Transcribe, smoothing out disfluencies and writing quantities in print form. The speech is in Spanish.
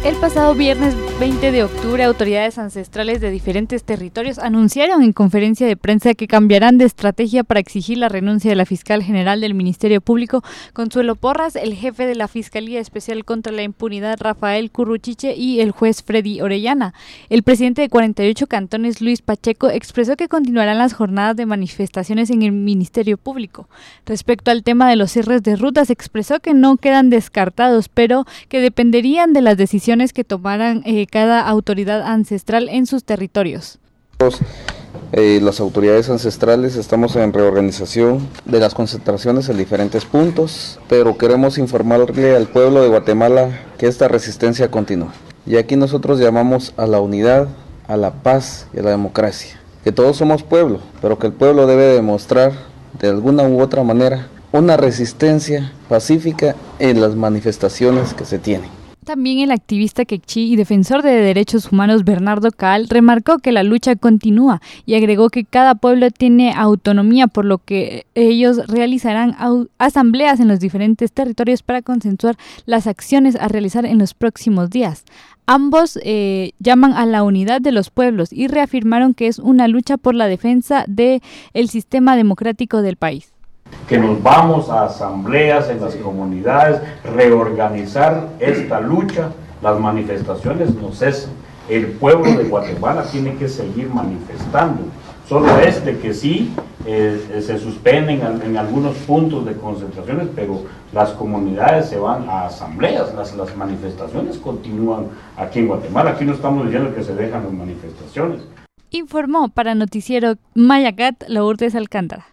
El pasado viernes 20 de octubre, autoridades ancestrales de diferentes territorios anunciaron en conferencia de prensa que cambiarán de estrategia para exigir la renuncia de la fiscal general del Ministerio Público, Consuelo Porras, el jefe de la Fiscalía Especial contra la Impunidad, Rafael Curruchiche, y el juez Freddy Orellana. El presidente de 48 cantones, Luis Pacheco, expresó que continuarán las jornadas de manifestaciones en el Ministerio Público. Respecto al tema de los cierres de rutas, expresó que no quedan descartados, pero que dependerían de las decisiones que tomaran cada autoridad ancestral en sus territorios. Las autoridades ancestrales estamos en reorganización de las concentraciones en diferentes puntos, pero queremos informarle al pueblo de Guatemala que esta resistencia continúa. Y aquí nosotros llamamos a la unidad, a la paz y a la democracia. Que todos somos pueblo, pero que el pueblo debe demostrar de alguna u otra manera una resistencia pacífica en las manifestaciones que se tienen. También el activista quechí y defensor de derechos humanos Bernardo Caal remarcó que la lucha continúa y agregó que cada pueblo tiene autonomía, por lo que ellos realizarán asambleas en los diferentes territorios para consensuar las acciones a realizar en los próximos días. Ambos llaman a la unidad de los pueblos y reafirmaron que es una lucha por la defensa del sistema democrático del país. Que nos vamos a asambleas en las comunidades, reorganizar esta lucha, las manifestaciones no cesan, el pueblo de Guatemala tiene que seguir manifestando, solo es de que sí se suspenden en algunos puntos de concentraciones, pero las comunidades se van a asambleas, las manifestaciones continúan aquí en Guatemala, aquí no estamos diciendo que se dejan las manifestaciones. Informó para Noticiero Mayacat Lourdes Alcántara.